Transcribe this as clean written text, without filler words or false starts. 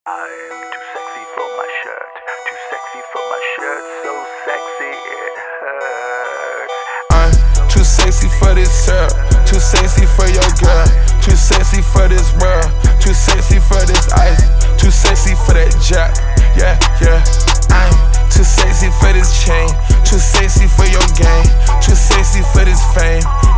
I'm too sexy for my shirt, too sexy for my shirt, so sexy it hurts. I'm too sexy for this syrup, too sexy for your girl, too sexy for this world, too sexy for this ice, too sexy for that jack, yeah. I'm too sexy for this chain, too sexy for your game, too sexy for this fame.